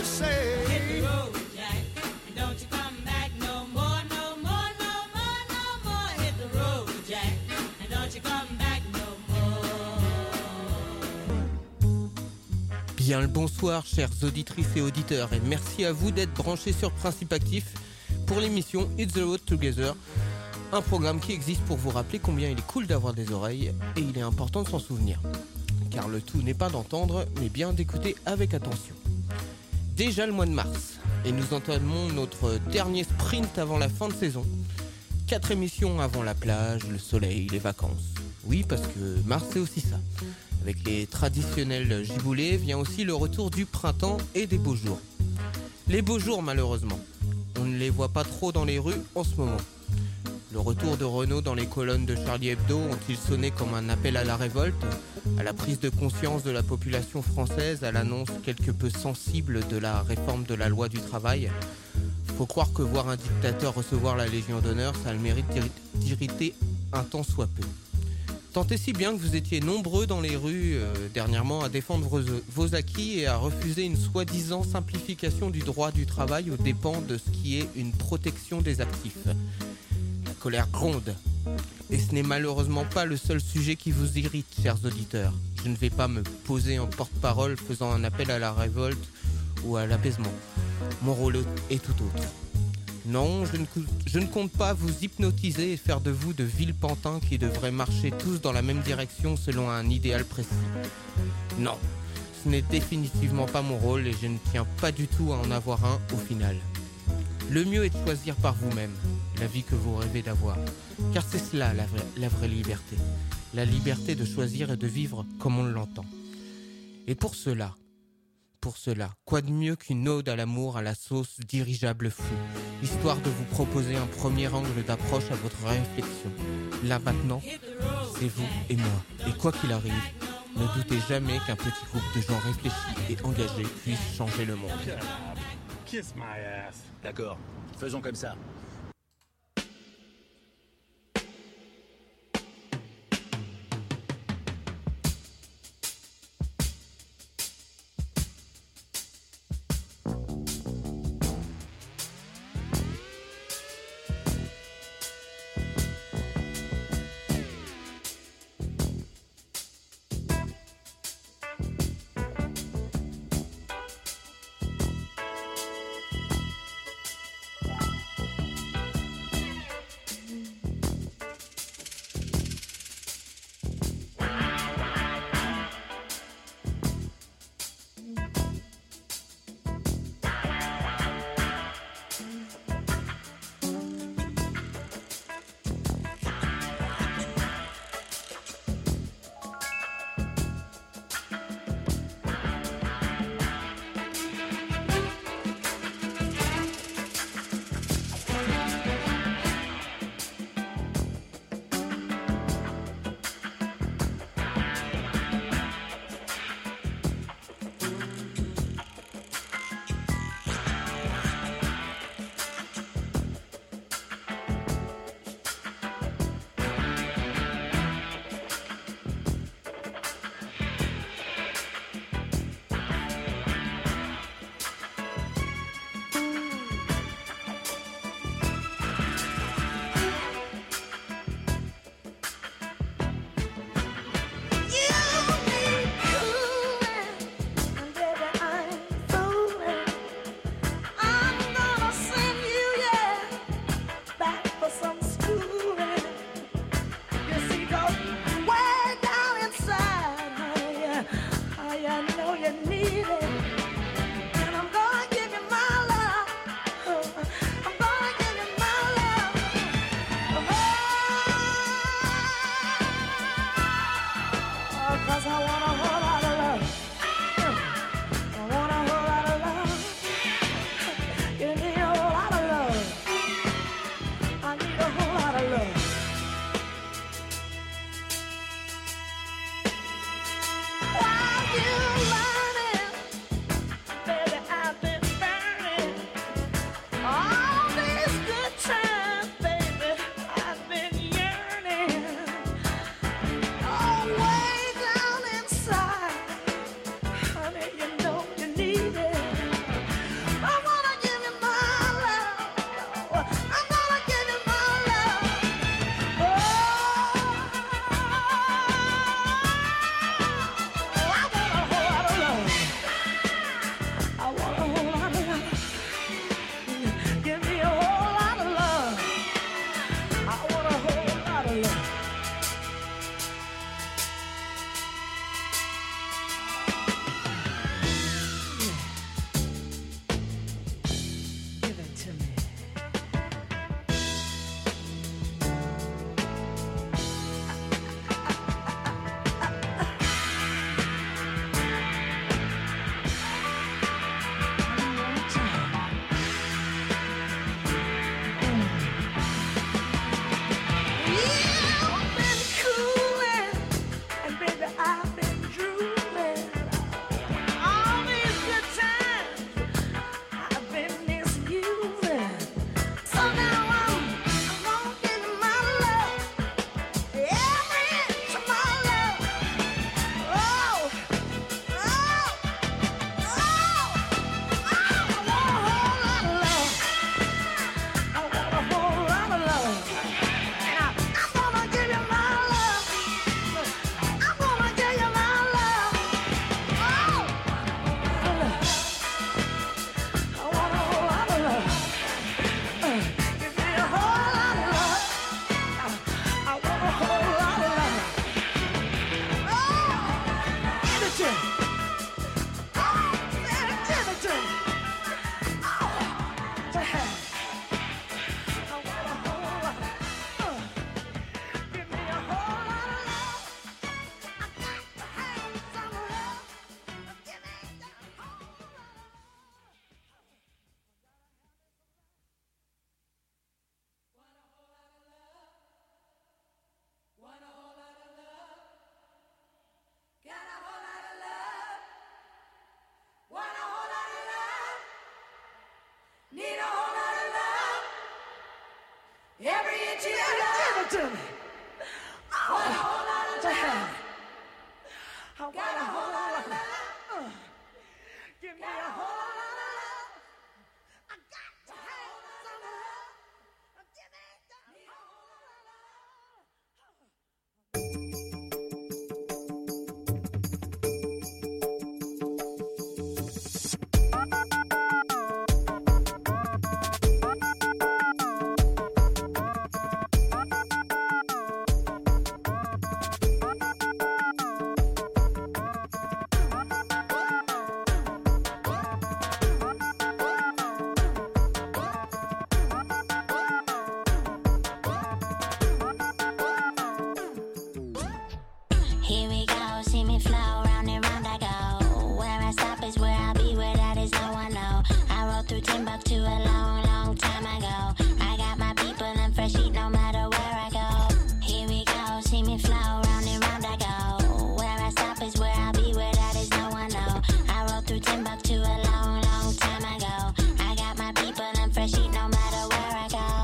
say. Hit the road, Jack, and don't you come back no more, no more, no more, no more. Hit the road, Jack, and don't you come back no more. Bien le bonsoir, chères auditrices et auditeurs, et merci à vous d'être branchés sur Principe Actif pour l'émission It's the Road Together, un programme qui existe pour vous rappeler combien il est cool d'avoir des oreilles et il est important de s'en souvenir. Car le tout n'est pas d'entendre, mais bien d'écouter avec attention. Déjà le mois de mars, et nous entamons notre dernier sprint avant la fin de saison. 4 émissions avant la plage, le soleil, les vacances. Oui, parce que mars c'est aussi ça. Avec les traditionnels giboulées vient aussi le retour du printemps et des beaux jours. Les beaux jours malheureusement, on ne les voit pas trop dans les rues en ce moment. Le retour de Renault dans les colonnes de Charlie Hebdo ont-ils sonné comme un appel à la révolte, à la prise de conscience de la population française, à l'annonce quelque peu sensible de la réforme de la loi du travail ? Faut croire que voir un dictateur recevoir la Légion d'honneur, ça a le mérite d'irriter un tant soit peu. Tant et si bien que vous étiez nombreux dans les rues dernièrement à défendre vos acquis et à refuser une soi-disant simplification du droit du travail aux dépens de ce qui est une protection des actifs. La colère gronde. Et ce n'est malheureusement pas le seul sujet qui vous irrite, chers auditeurs. Je ne vais pas me poser en porte-parole faisant un appel à la révolte ou à l'apaisement. Mon rôle est tout autre. Non, je ne compte pas vous hypnotiser et faire de vous de vils pantins qui devraient marcher tous dans la même direction selon un idéal précis. Non, ce n'est définitivement pas mon rôle et je ne tiens pas du tout à en avoir un au final. Le mieux est de choisir par vous-même la vie que vous rêvez d'avoir, car c'est cela la vraie liberté. La liberté de choisir et de vivre comme on l'entend. Et pour cela, quoi de mieux qu'une ode à l'amour à la sauce dirigeable fou, histoire de vous proposer un premier angle d'approche à votre réflexion. Là maintenant, c'est vous et moi. Et quoi qu'il arrive, ne doutez jamais qu'un petit groupe de gens réfléchis et engagés puisse changer le monde. Kiss my ass. D'accord, faisons comme ça. to me. I want a whole lot of love. I want a whole lot of love. Give me a whole lot of love. I got to have some love. Give me a whole lot Here we go, see me flow, round and round I go. Where I stop is where I'll be, where that is no one know. I rode through Timbuktu a long, long time ago. I got my people and fresh heat no matter where I go. Here we go, see me flow, round and round I go. Where I stop is where I'll be, where that is no one know. I rode through Timbuktu a long, long time ago. I got my people and fresh heat no matter where I go.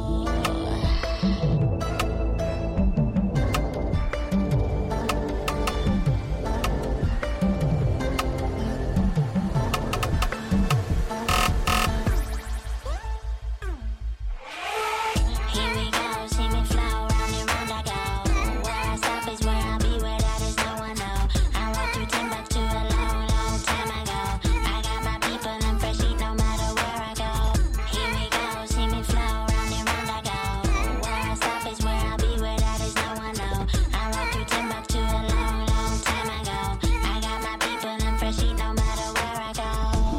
Here we go, see me flow, round and round I go. Where I stop is where I'll be, where that is no one know. I rode through Timbuktu a long, long time ago. I got my people and fresh heat no matter where I go. Here we go, see me flow, round and round I go. Where I stop is where I'll be, where that is no one know. I rode through Timbuktu a long, long time ago. I got my people and fresh heat no matter where I go.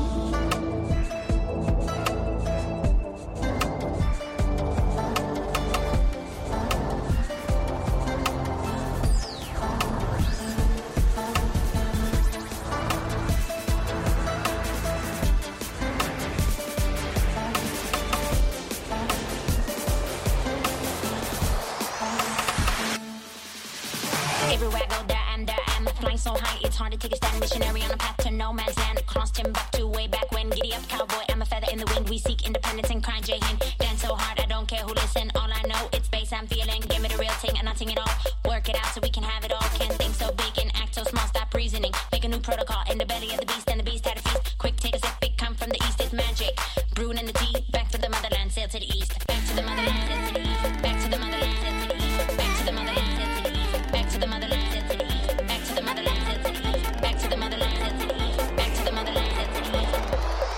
Everywhere I go, there and there am. Flying so high, it's hard to take a stand. Missionary on a path to no man's land. Across Timbuktu, way back when. Giddy up, cowboy, I'm a feather in the wind. We seek independence and crying Jai Hind. Dance so hard, I don't care who listen. All I know, it's bass I'm feeling. Give me the real thing and nothing at all. Work it out so we can have it all. Can't think so big and act so small. Stop reasoning. Make a new protocol in the belly of the beast. And the beast had a feast. Quick, take a sip. Big come from the east. It's magic. Brewing in the tea. Back to the motherland. Sail to the east. Back to the motherland. Sail to the east. Back to the motherland. Sail to the east. Back to the motherland. Sail to the east. Back to the motherland. Sail to the east. Back to the motherland. Sail to the east. Back to the motherland. Sail to the east. Back to the motherland. Sail to the east. Sail to the east.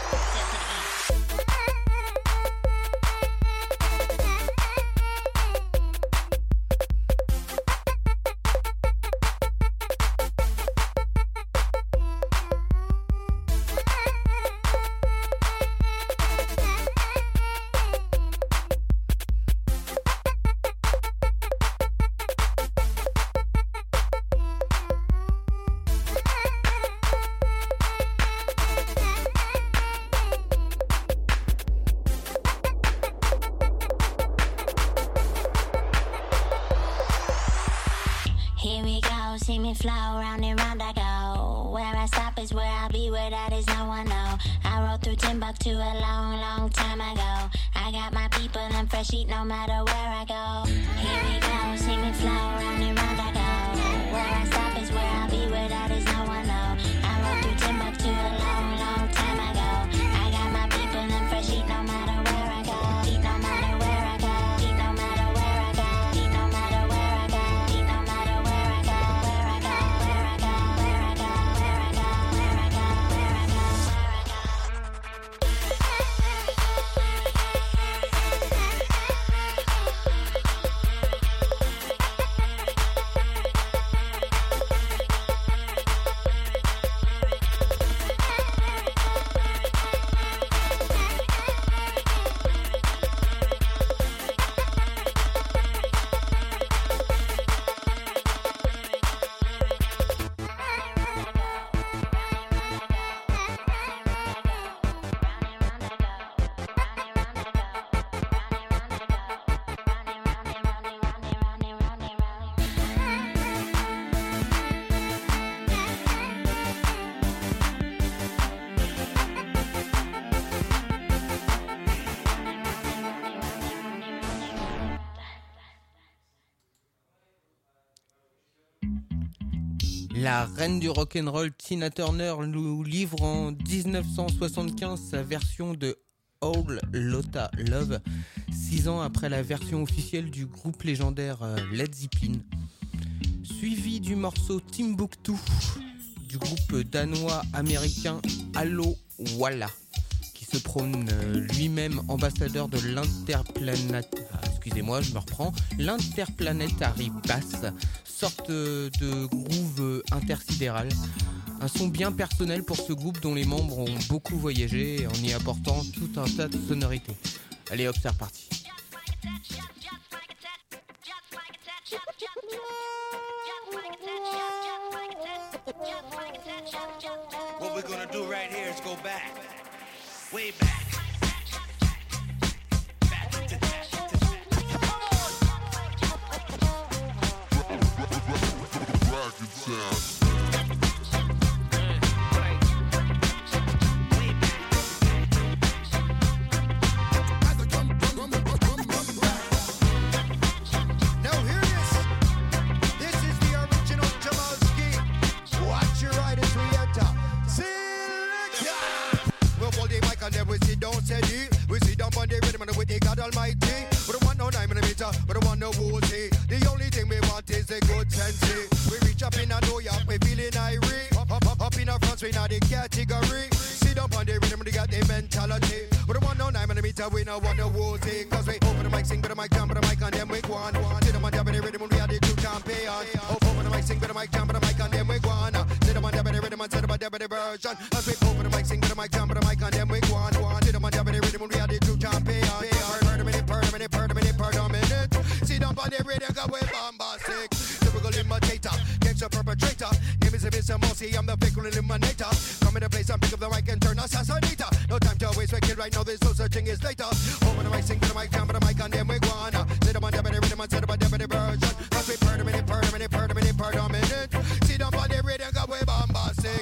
Here we go, see me flow, round and round I go. Where I stop is where I'll be, where that is no one know. I rode through Timbuktu a long, long time ago. I got my people and fresh heat no matter where I go. Here we go, see me flow, round and round I go. Where I stop is where I'll be, where that is no one know. I rode through Timbuktu a long, long time ago. I got my people and fresh heat no matter where I go. Heat no matter where I go. Heat no matter where I go. Heat no matter where I go. Heat no matter where I go. Where I go. Where I go. Where I go. Where I go. Where I go. Where I go. Where I go. La reine du rock'n'roll Tina Turner nous livre en 1975 sa version de Whole Lotta Love, 6 ans après la version officielle du groupe légendaire Led Zeppelin. Suivi du morceau Timbuktu du groupe danois-américain Allo Walla, qui se prône lui-même ambassadeur de l'Interplanetary Bass, sorte de groove intersidéral. Un son bien personnel pour ce groupe dont les membres ont beaucoup voyagé en y apportant tout un tas de sonorités. Allez hop, c'est reparti. What we're gonna do right here is go back, way back. We no want no war take, cause we open the mic, sing with the mic, jump with the mic, and then we go on. Sit them on top of the rhythm, we are the true champions. Open the mic, sing with the mic, jump with the mic, and then we go on. Sit them on top of the rhythm, and sit them on top of the version. As we open the mic, sing with the mic, jump with the mic, and then we go on. Sit them on top of the rhythm, we are the true champions. Per minute. Sit them on the rhythm, cause we bombastic. Typical imitator, gangster perpetrator. Name is Mr. Mossy, I'm the fickle eliminator. Come in the place and pick up the mic and turn assassinator. No time to waste, we kill right now, there's no such thing as later. Open the mic, sing to the mic, jump to the mic, and then we go on. Sit them on the rhythm, and sit them on the version. Cause we per minute. Sit them on the rhythm, cause we bombastic.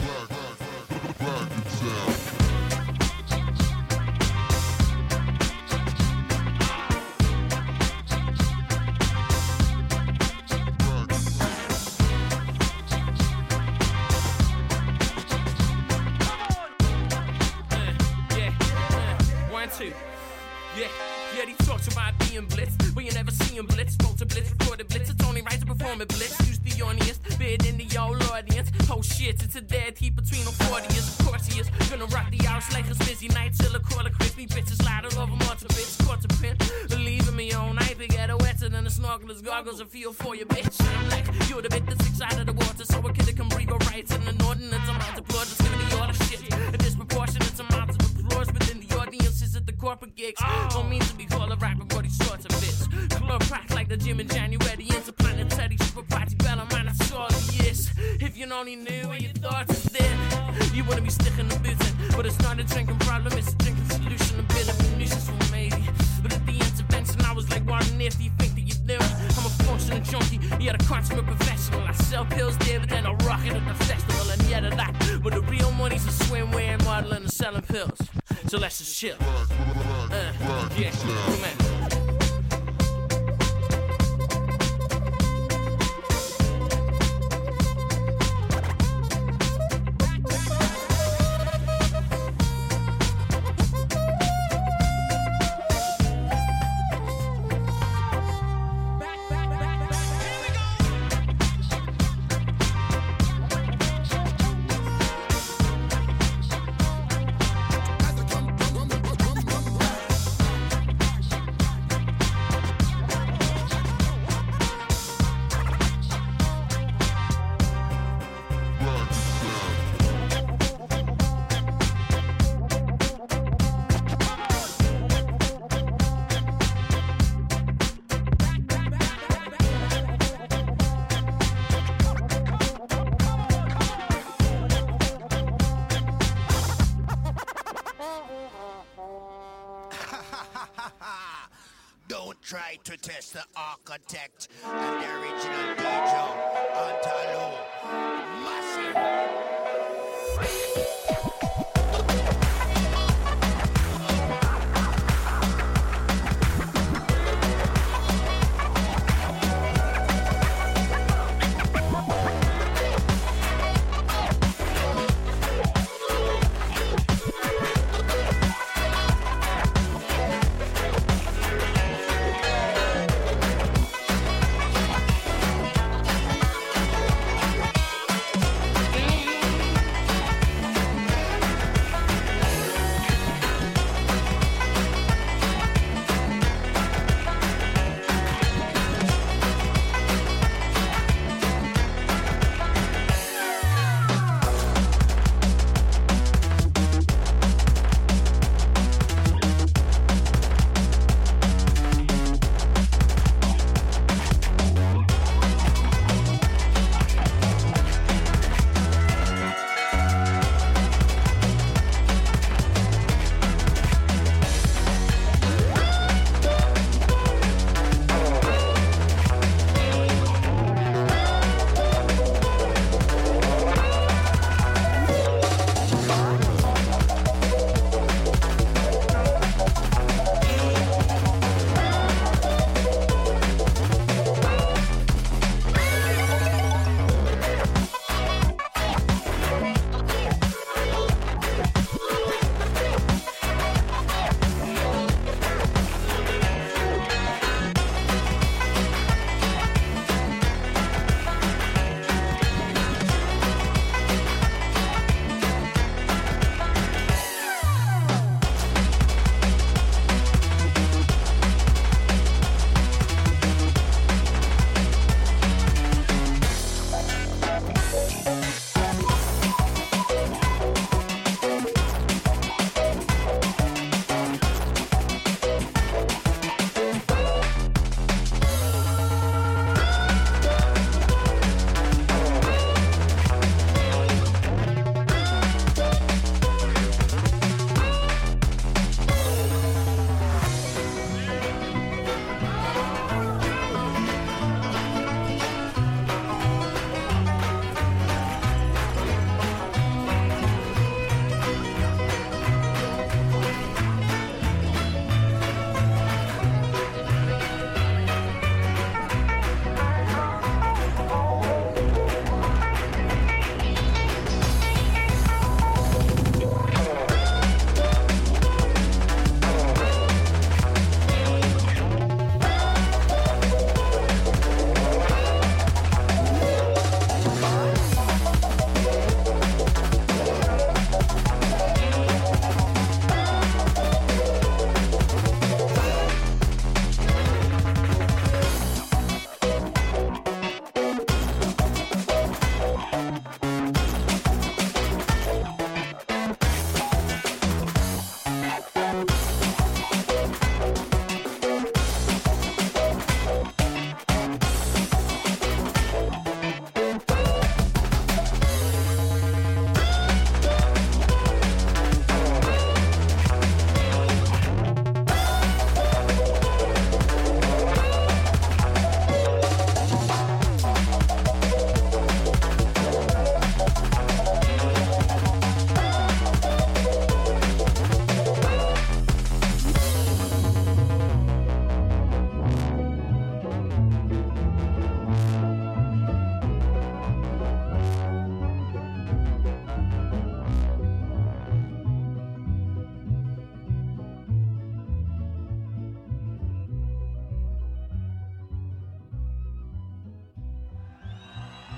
Yeah, he talks about being blitzed, but you never see him blitz. Spoke to blitz, recorded blitz, it's only right to perform a blitz. Use the honest, bid in the old audience. Oh shit, it's a dead heat between them 40 years. Of course he is, gonna rock the house like a busy night till a quarter crispy bitches louder, love him on to bits, caught to print. Believing me all night, they get wetter than the snorkelers, goggles, I feel for you, bitch. I'm like, you're the bit that's inside of the water, so a kid that can breathe or rights in the ordinance. I'm out to blood, it's gonna be all the shit. A disproportionate amount of applause within the audiences at the corporate gigs. Don't mean to be called a rapper, but these sorts of bits. Club rock like the gym in January, interplanetary, super party, bella man, that's all he is. If you only knew what your thoughts is then, you wouldn't be sticking the boots in. But it's not a drinking problem, it's a drinking solution. A bit of munitions for maybe. But at the intervention, I was like, what on earth do you think that you're doing? I'm a functional junkie, yet a consummate professional. I sell pills there, but then I rock it at the festival. And yet of that, but the real money's a swimwear, modeling and selling pills. So let's just chill. Yeah, come on. Don't try to test the architect and the original DJ Antalo. Massive.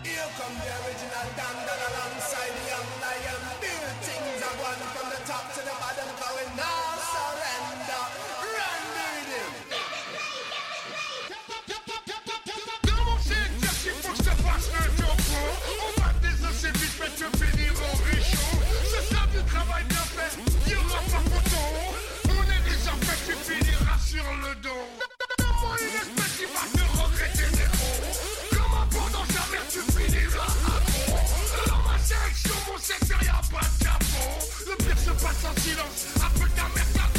Here come the original Dandan alongside the young lion. New things are one from the top to the bottom, going now surrender. Run the rhythm. Dans mon secteur, s'il faut que je te fasse le topo, on va te désosser vite, mais te finir au réchaud. Ce sera du travail bien fait, il y aura pas photo. On est déjà fait, tu finiras sur le dos. Donne-moi une espèce qui va te regretter zéro. Comme un pont dans sa mère, tu finiras à fond. Dans ma section, mon secteur, y'a pas de capot. Le pire se passe en silence, un peu ta mère t'attend.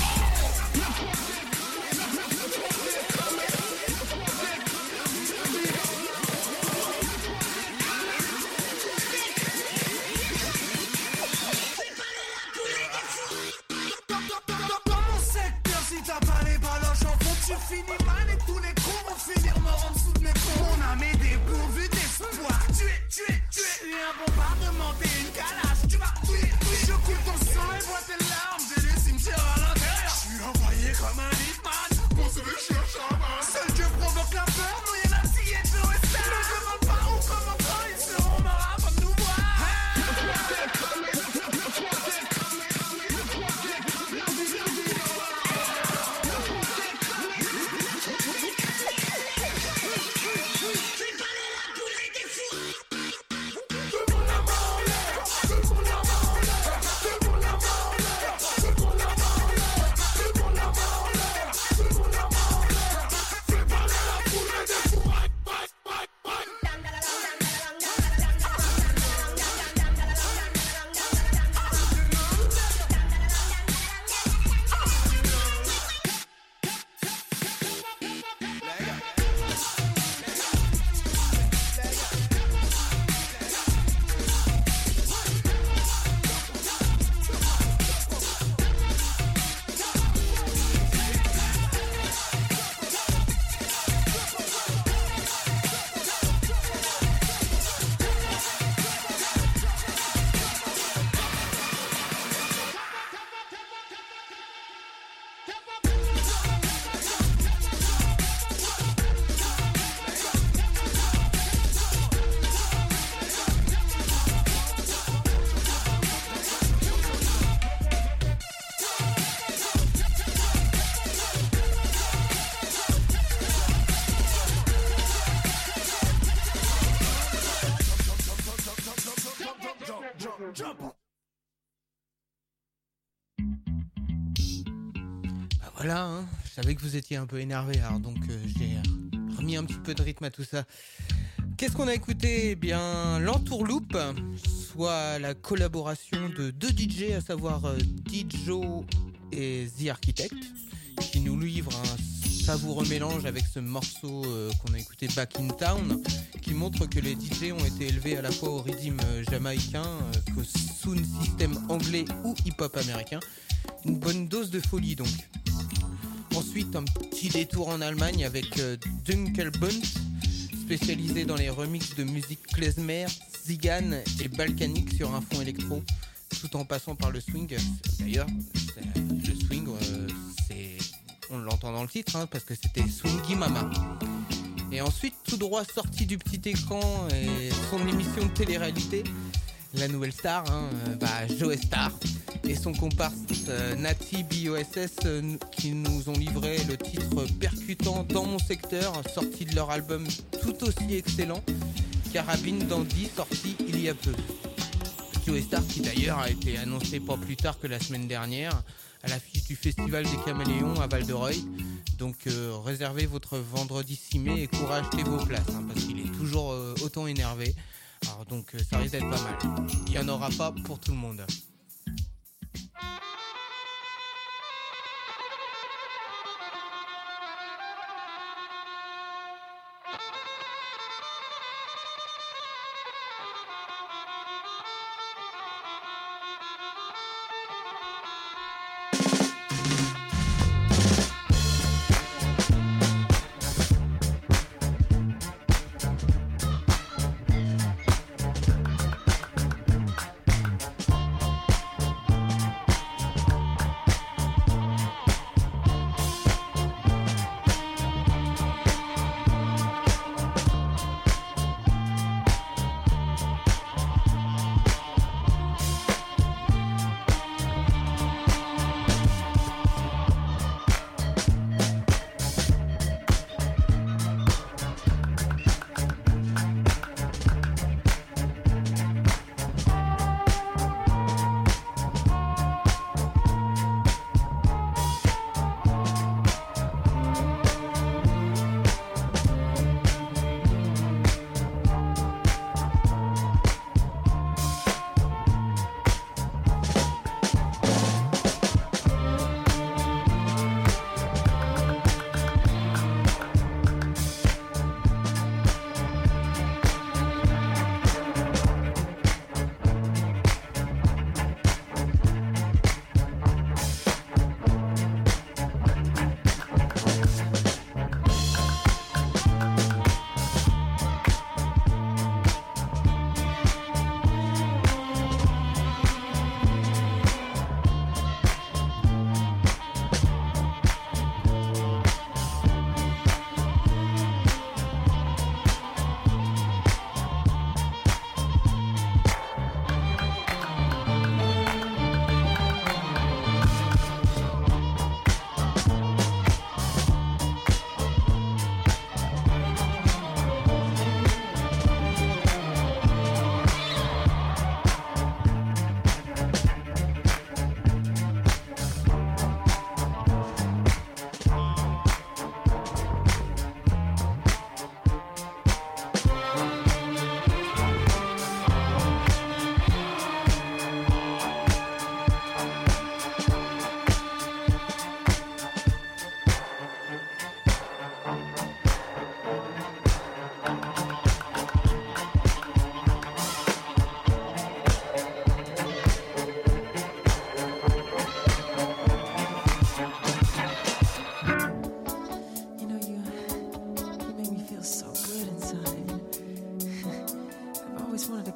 Tu finis mal et tous les cons vont finir morts en dessous de mes ponts. On a mis dépourvu d'espoir. Tu es un bombardement, t'es une calache. Tu vas tuer. Je coule ton sang et bois tes larmes. J'ai des cimetières à l'intérieur. Je suis envoyé comme un hitman. Pour sauver, je suis un chaman. Seul Dieu provoque la peur. Noyer la fille et Joe et Star. Ne demande pas où, comment, quand ils seront morts avant de nous voir. Voilà, hein, je savais que vous étiez un peu énervé, alors donc j'ai remis un petit peu de rythme à tout ça. Qu'est-ce qu'on a écouté ? Eh bien, l'entourloupe, soit la collaboration de deux DJ, à savoir Dijo et The Architect, qui nous livre un savoureux mélange avec ce morceau qu'on a écouté Back in Town, qui montre que les DJ ont été élevés à la fois au rythme jamaïcain qu'au sound system anglais ou hip-hop américain. Une bonne dose de folie donc. Ensuite, un petit détour en Allemagne avec Dunkelbund, spécialisé dans les remixes de musique klezmer, zigane et balkanique sur un fond électro, tout en passant par le swing. D'ailleurs, le swing, on l'entend dans le titre, hein, parce que c'était Swingy Mama. Et ensuite, tout droit sorti du petit écran et son émission de télé-réalité, la nouvelle star, Joe Star, et son comparse Nati BOSS qui nous ont livré le titre percutant Dans mon secteur, sorti de leur album tout aussi excellent, Carabine Dandy, sorti il y a peu. Joe Star qui d'ailleurs a été annoncé pas plus tard que la semaine dernière à l'affiche du Festival des Caméléons à Val-de-Reuil. Donc réservez votre vendredi 6 mai et courage vos places, parce qu'il est toujours autant énervé. Alors donc ça risque d'être pas mal. Il n'y en aura pas pour tout le monde.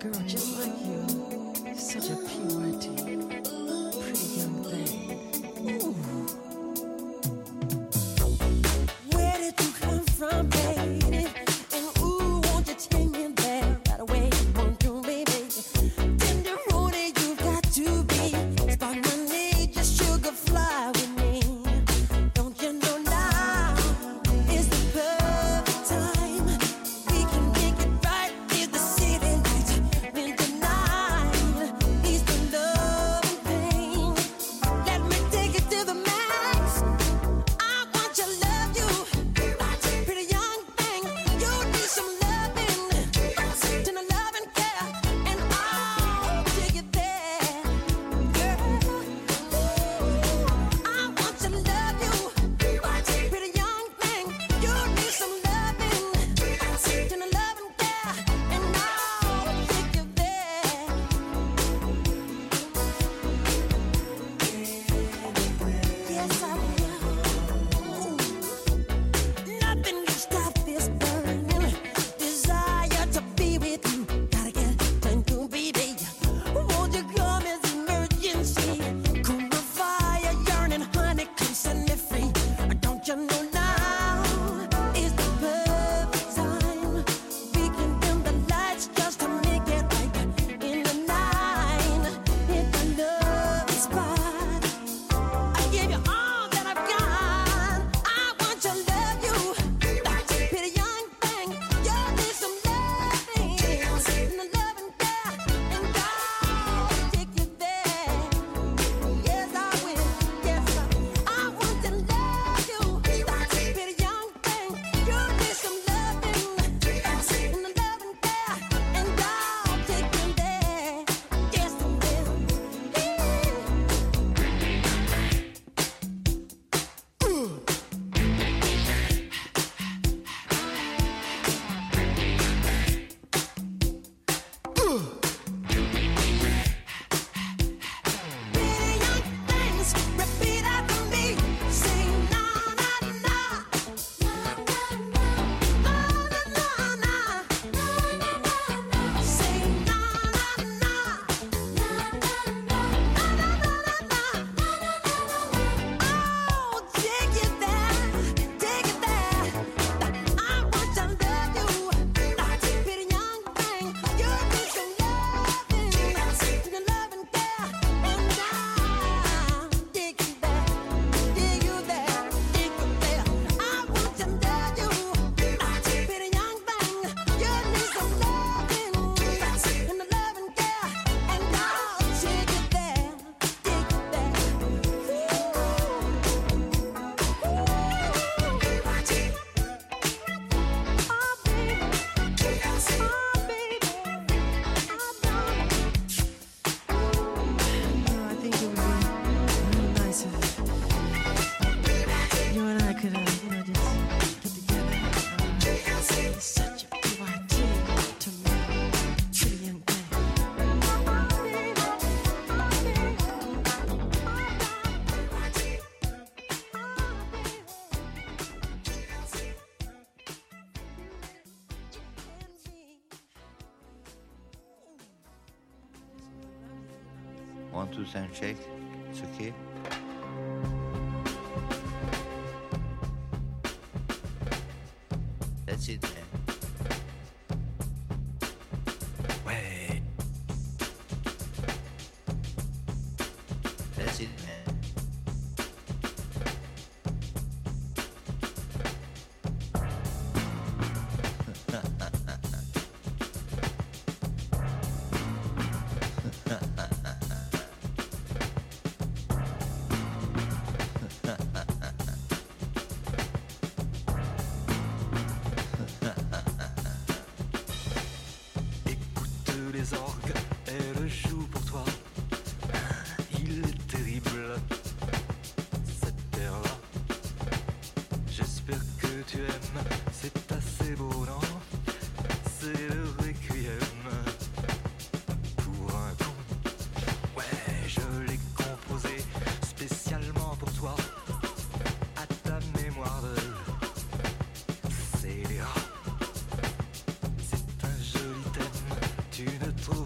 girl just like you. Such a purity, pretty young thing. Ooh. Where did you come from, baby? And ooh, won't you take me there right away? Won't you, baby? Tenderoni, you've got to be. Spark my need, just sugar fly with me. Don't you know now is the perfect time? We can make it right in the city lights. When the night is the love and pain. Let me take it to the max. I want to love you, pretty young thing. You need some loving, to the love and care, and I'll take it there, girl. I want to love you, pretty young thing. You need some loving, to the love and care, and I'll take you there. Yes, I will. Nothing can stop this burning desire to be with you. Gotta get time to baby. Won't you come as emergency? Cool my fire, yearning, honey, come set me free. Don't you know now is the perfect time? We can dim the lights just to make it right in the night. Hit the love spot. I give you all that I've got. I want to love you, pretty young thing. You need some loving, and the love and care, and I'll take you there. Yes, I will. Yes, I want to love you, pretty young thing. You need some loving, and the love and care, and I'll take you there. Yes, I will. Pretty young things, repeat after me. Sing na na na, na na na, na na na, na na na. Sing na na na, na na na, na na na, na. Oh, take it there, take it there. I want to love you, pretty young thing. You need some loving, the love and care, and I'll dig you there, dig you there, dig you there. I want to love you, pretty young thing. You need some loving, and the love and care, and I'll dig you there, dig you there. I think it would be really nice if you and I could, just get together. It's such a BYT to me, pretty young thing. One, two, sound check. It's okay. That's it, man. Ouais. That's it, man. Les orgues, elle joue pour toi. Il est terrible, cette terre-là. J'espère que tu aimes, c'est assez beau, non? C'est le requiem pour un con. Ouais, je l'ai composé spécialement pour toi. À ta mémoire de scélérat. C'est un joli thème, tu ne trouves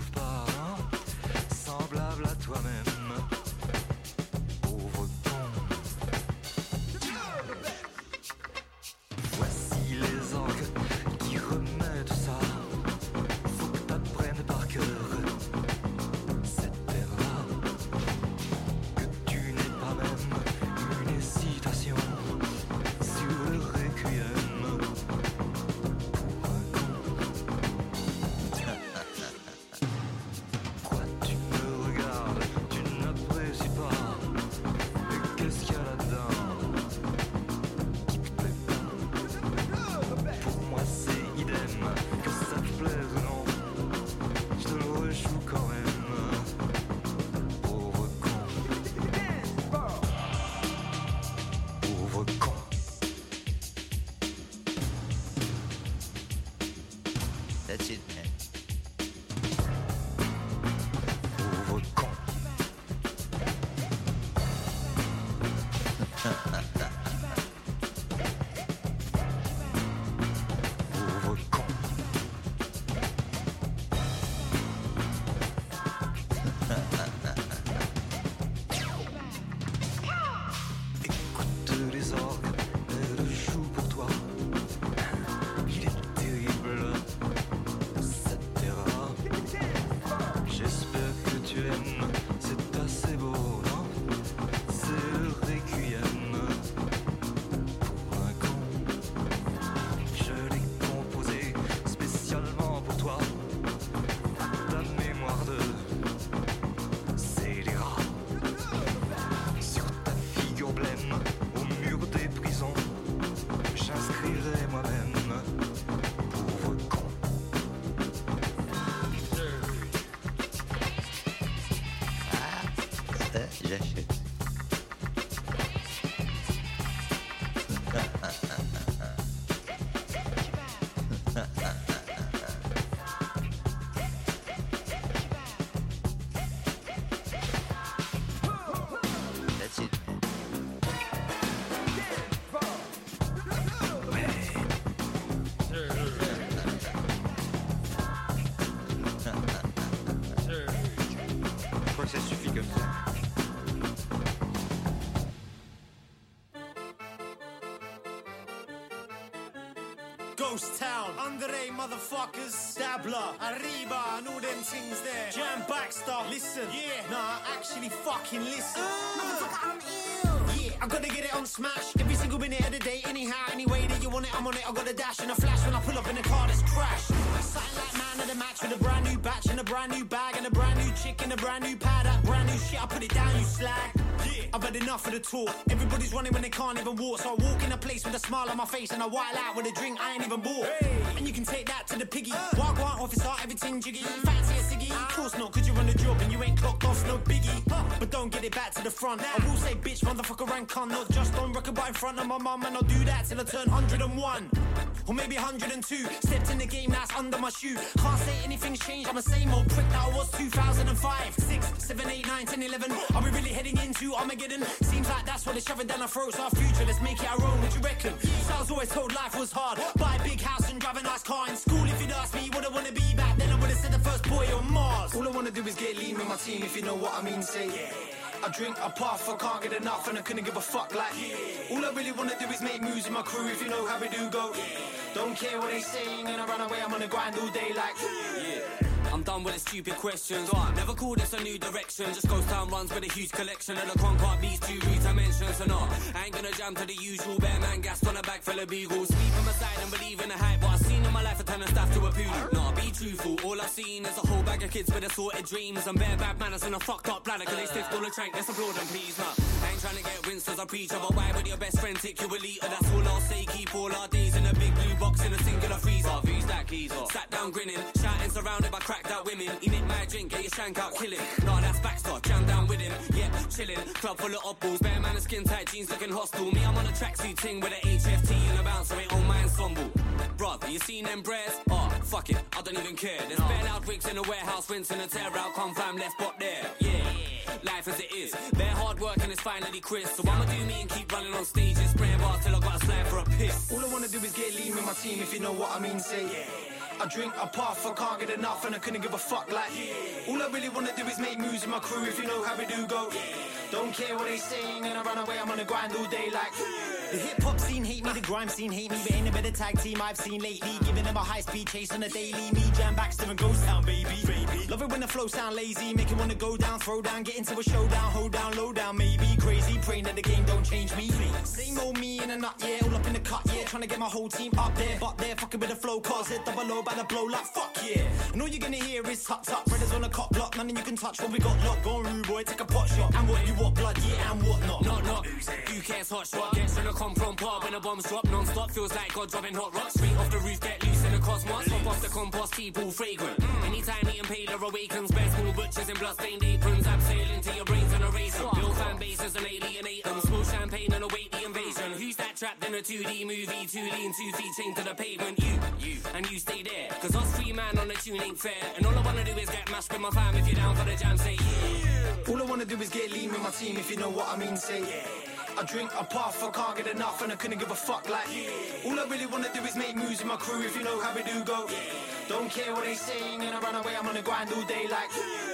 That's it, man. Pauvre con. Pauvre con. Écoute les orgues, elles jouent pour toi. Il est terrible, ça te plaira. J'espère que tu aimes, c'est assez beau, non? C'est le requiem pour un con. Je l'ai composé spécialement pour toi. Ta mémoire de scélérat. Sur ta figure blême, au mur des prisons, j'inscrirai moi-même. Pauvre con. Ça, j'achète. That's it, man. Je crois que ça suffit comme ça. Ghost Town, Andre motherfuckers, Stabler, Arriba, and all them things there. Jam Baxter, listen, yeah, nah, actually fucking listen. Motherfucker, I'm ill. Yeah, I gotta get it on smash every single minute of the day. Anyhow, any way that you want it, I'm on it. I got a dash and a flash when I pull up in a car that's crashed. Something like man of the match with a brand new batch and a brand new bag and a brand new chick and a brand new pad. That brand new shit, I put it down, you slag. Yeah, I've had enough of the talk. Everybody's running when they can't even walk. So I walk in a place with a smile on my face and I while out with a drink I ain't even bought. Hey. And you can take that to the piggy. Walk one officer, everything jiggy. Fancy a ciggy? Of course not, cause you're on the job and you ain't clocked off, no biggie. But don't get it back to the front. I will say bitch, motherfucker, and cunt. Not just on record, but in front of my mum. And I'll do that till I turn 101. Or maybe 102. Stepped in the game, now it's under my shoe. Can't say anything's changed, I'm the same old prick that I was 2005. 6, 7, 8, 9, 10, 11. Are we really heading into Armageddon? Seems like that's what they're shoving down our throats. Our future, let's make it our own, what you reckon? So I was always told life was hard. Buy a big house and drive a nice car. In school, if you'd asked me what I wanna be back then, I would've said the first boy on Mars. All I wanna do is get lean with my team, if you know what I mean, say yeah. I drink, I puff, I can't get enough and I couldn't give a fuck like yeah. All I really wanna do is make moves with my crew, if you know how we do go yeah. Don't care what they saying and I run away, I'm on the grind all day like yeah. I'm done with the stupid questions. Never call this a new direction. Just Ghost Town runs with a huge collection. And the Concord beats 2 rude dimensions. So no, I ain't gonna jam to the usual. Bare man gassed on a bag full of beagles. Sleep on my side and believe in the hype. What I've seen in my life, I turn a staff to a poodle. No, be truthful, all I've seen is a whole bag of kids with assorted dreams. And bare bad manners and a fucked up bladder. Cause they stiffed all the trank, let's applaud them please. Nah, I ain't trying to get rinsed as I preach. But why would your best friend take you a leader? That's all I'll say, keep all our days in a big blue box in a singular freezer. Who's that geezer? Sat down grinning, shouting surrounded by cracked out women. He nicked my drink, get your shank out, kill him. Nah, that's Baxter, jam down with him. Yeah, chillin', club full of oddballs. Bare man and skin tight jeans looking hostile. Me, I'm on a tracksuit ting with a HFT and a bouncer, ain't on my ensemble. Bruv, you seen them breads? Oh, fuck it, I don't even care. There's bare loud wigs in the warehouse, rinsing a tear out, confirm left bot there. Yeah, life as it is. Bare hard work and it's finally Chris. So I'ma do me and keep running on stages, spraying bars till I got a slide for a piss. All I wanna do is get lean with my team, if you know what I mean, say yeah. I drink, I puff, I can't get enough and I couldn't give a fuck like yeah. All I really wanna do is make moves with my crew, if you know how we do go yeah. Don't care what they saying and I run away, I'm on the grind all day like yeah. The hip-hop scene hate me, the grime scene hate me, but ain't a better tag team I've seen lately. Giving them a high-speed chase on a daily. Me, Jam Baxter and Ghost Town, baby. Love it when the flow sound lazy, make it wanna go down, throw down, get into a showdown, hold down, low down, maybe. Crazy, praying that the game don't change me. Same old me in a nut, yeah, all up in the cut, yeah. Trying to get my whole team up there, but they're fucking with the flow, cause it double low by the blow like fuck yeah. And all you're gonna hear is tut tut, brothers on a cop block, none of you can touch what we got locked. Go on, rude boy, take a pot shot. And what you want, blood, yeah, and what not. Not. You cares hot shot, gets from the come from pub when the bombs drop non-stop. Feels like God dropping hot rocks. Straight off the roof, get loose in the cosmos. Pop off the compost, keep all fragrant. Anytime eating paler awakens, bare small butchers in blood-stained aprons. Abseil into your brains and erase them. Build fan bases and alienate them. Small champagne and await the invasion. Who's that trapped in a 2D movie? Too lean, 2 feet chained to the pavement. You, and you stay there. Cause us 3 man tune ain't fair. And all I wanna do is get mashed with my fam. If you're down for the jam, say yeah. All I wanna do is get lean with my team, if you know what I mean, say yeah. I drink, I puff, I can't get enough, and I couldn't give a fuck like yeah. All I really wanna do is make moves with my crew, if you know how we do go yeah. Don't care what they saying, and I run away, I'm on the grind all day like yeah.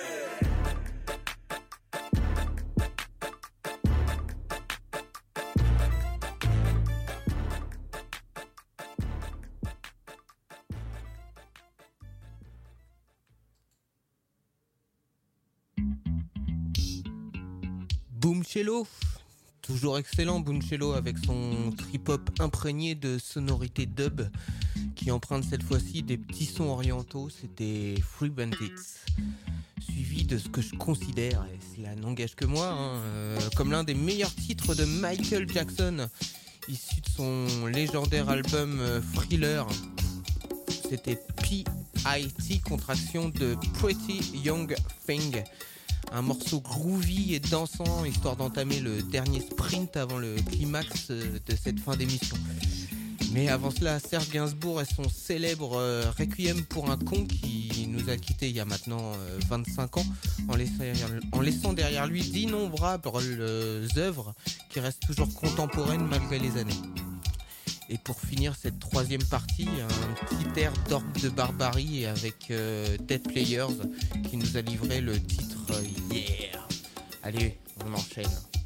Boomcello, toujours excellent Boomcello avec son trip-hop imprégné de sonorités dub qui emprunte cette fois-ci des petits sons orientaux, c'était Free Bandits. Suivi de ce que je considère, et cela n'engage que moi, comme l'un des meilleurs titres de Michael Jackson, issu de son légendaire album Thriller. C'était P.I.T. contraction de Pretty Young Thing. Un morceau groovy et dansant, histoire d'entamer le dernier sprint avant le climax de cette fin d'émission. Mais avant cela, Serge Gainsbourg et son célèbre Requiem pour un con qui nous a quittés il y a maintenant 25 ans, en laissant derrière lui d'innombrables œuvres qui restent toujours contemporaines malgré les années. Et pour finir cette troisième partie, un petit air d'orgue de barbarie avec Dead Players qui nous a livré le titre Yeah. Allez, on enchaîne.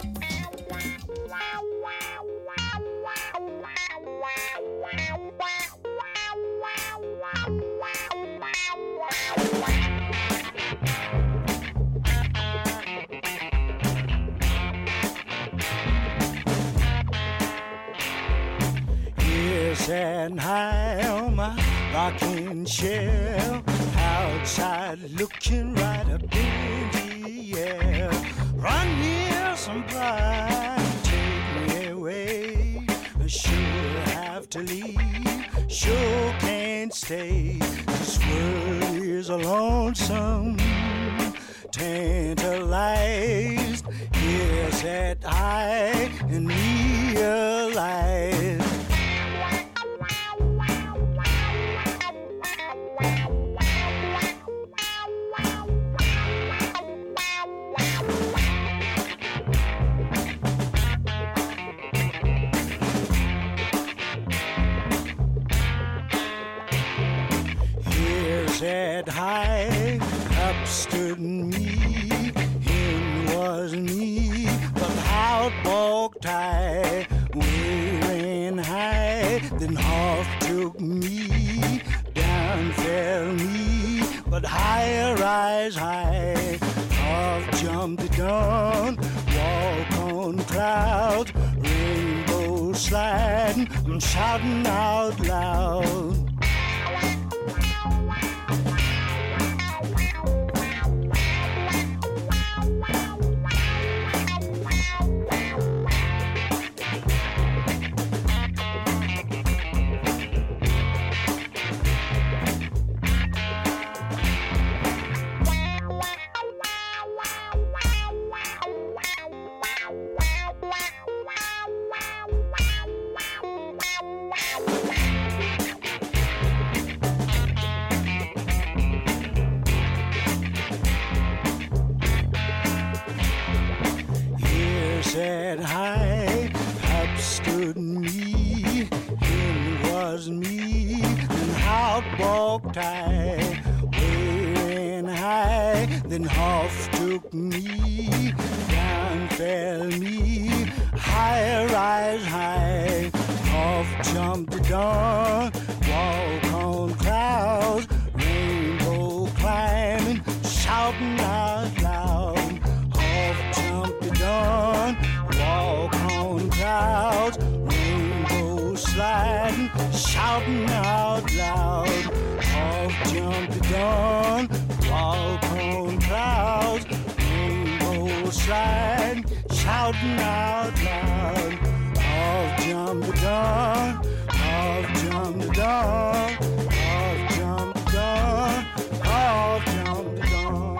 And high on my rocking chair, outside looking right up in the air. Run near somebody, take me away. Sure have to leave, sure can't stay. This world is a lonesome, tantalized. Yes, that I realize. Said high, up stood me, him was me, but how walked I, wearing high, then half took me, down fell me, but higher rise high, half jumped the dawn, walk on clouds, rainbow sliding, I'm shouting out loud. Said high, up stood me, him was me, and how walked I, wearing high, then half took me, down fell me, higher rise high, half jumped the dawn, walk on clouds, rainbow climbing, shouting out loud, half jumped the dawn, walk on clouds, rainbow sliding, shouting out loud, half jumped the dawn, walk on clouds, rainbow sliding, shouting out loud, half jumped the dawn, half jumped the dawn, half jumped the dawn, half jumped the dawn.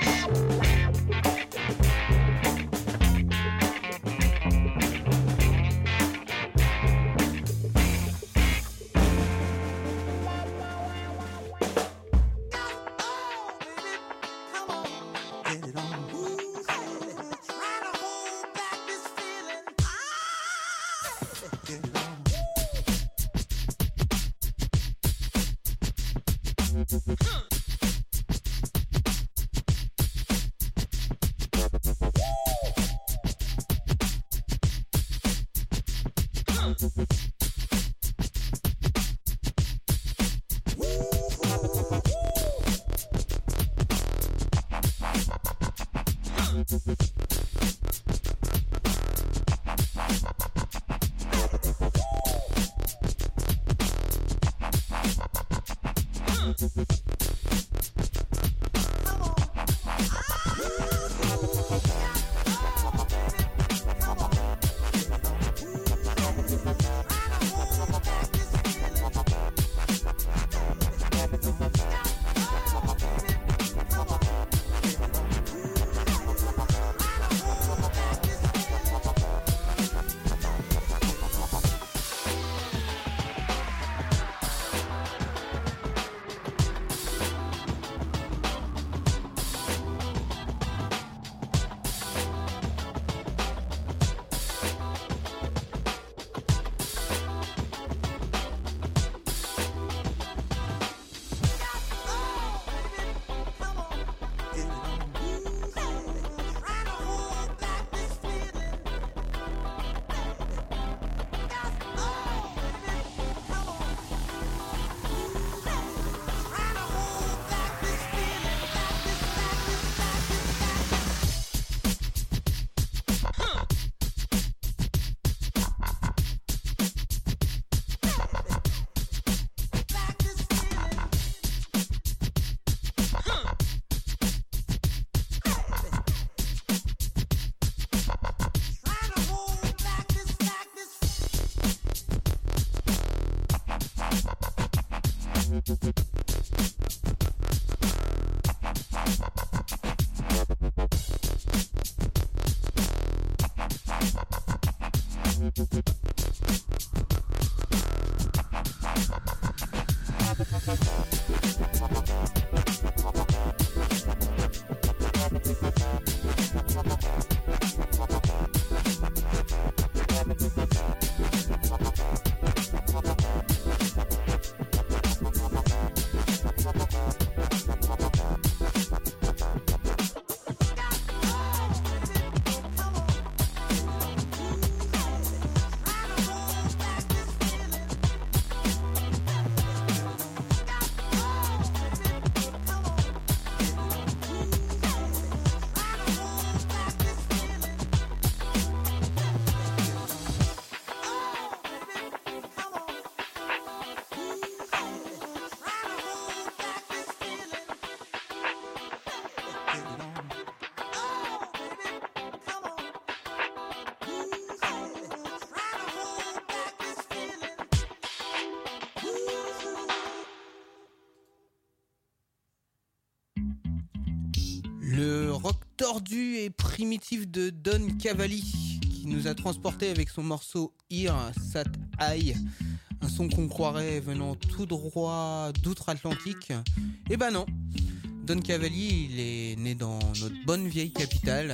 Le rock tordu et primitif de Don Cavalli qui nous a transporté avec son morceau Here Sat High, un son qu'on croirait venant tout droit d'outre-Atlantique. Eh ben non, Don Cavalli il est né dans notre bonne vieille capitale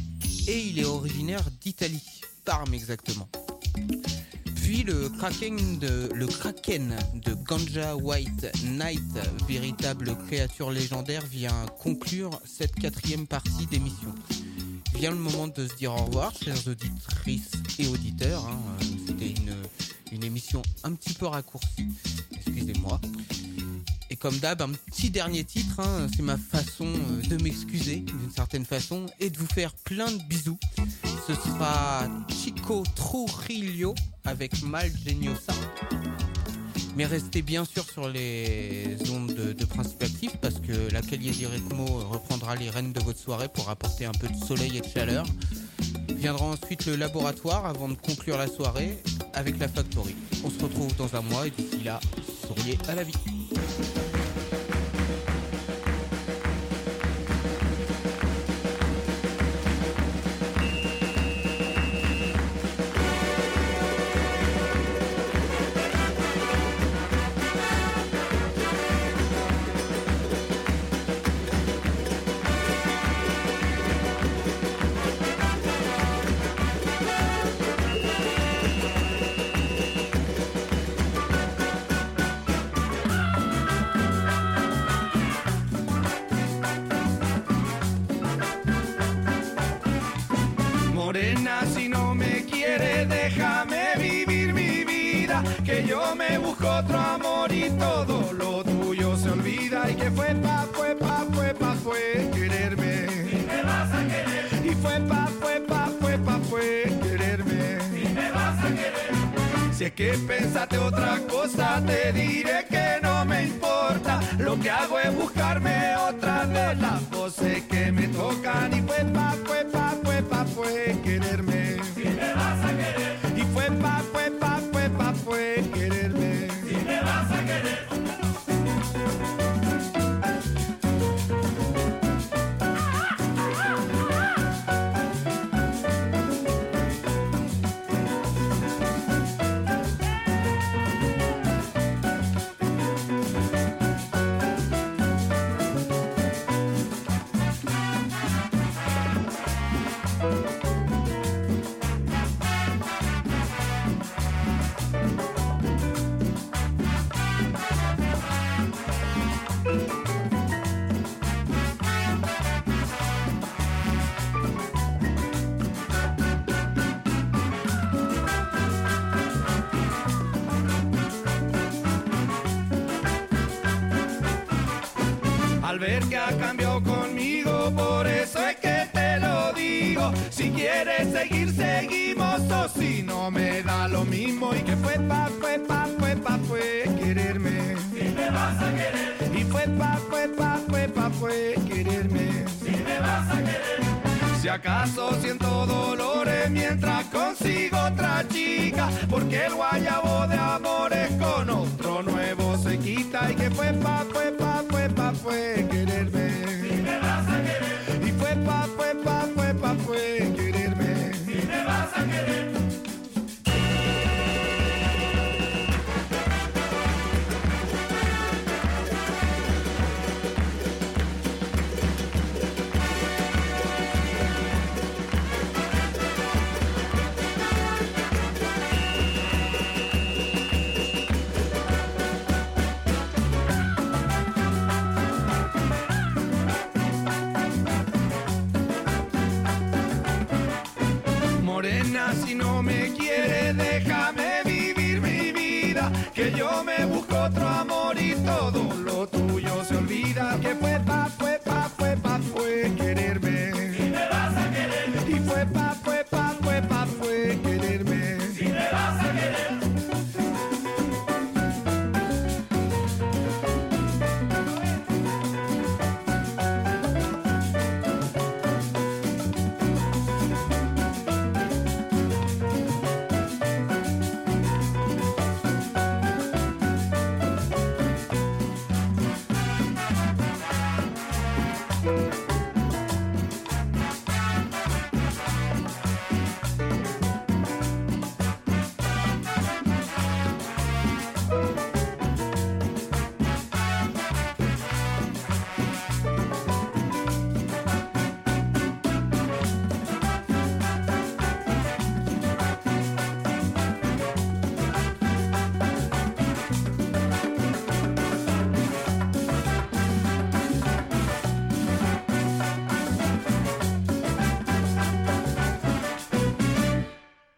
et il est originaire d'Italie, Parme exactement. Puis le Kraken de Ganja White Knight, véritable créature légendaire, vient conclure cette 4e partie d'émission. Vient le moment de se dire au revoir, chères auditrices et auditeurs. C'était une émission un petit peu raccourcie, excusez-moi. Et comme d'hab, un petit dernier titre, c'est ma façon de m'excuser d'une certaine façon et de vous faire plein de bisous. Ce sera Chico Trujillo avec Mal Geniosa. Mais restez bien sûr sur les ondes de Principe Actif parce que la Cahier du Ritmo reprendra les rênes de votre soirée pour apporter un peu de soleil et de chaleur. Viendra ensuite le laboratoire avant de conclure la soirée avec la Factory. On se retrouve dans un mois et d'ici là, souriez à la vie. amor y todo lo tuyo se olvida. Y que fue quererme. Si me vas a querer. Y fue quererme. Si me vas a querer. Si es que pensaste otra cosa, te diré que no me importa. Lo que hago es buscarme otra de las voces que me tocan. Y fue quererme. Si me vas a querer. Y fue quererme. Si me vas a querer. Al ver que ha cambiado conmigo, por eso es que te lo digo. Si quieres seguir, seguimos, o si no me da lo mismo. Y que fue quererme. Si me vas a querer. Y fue quererme. Si me vas a querer. Si acaso siento dolores mientras consigo otra chica, porque el guayabo de amores con otro nuevo se quita. Y que fue quererme. Si me vas a querer. Y fue quererme. Si me vas a querer. Morena, si no me quieres, déjame vivir mi vida, que yo me busco otro amor y todo lo tuyo se olvida. Que fue quererme. Si me vas a querer. Y fue quererme. Si me vas a querer.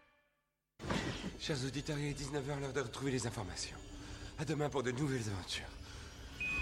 Chers auditeurs, il est 19h, l'heure de retrouver les informations. À demain pour de nouvelles aventures.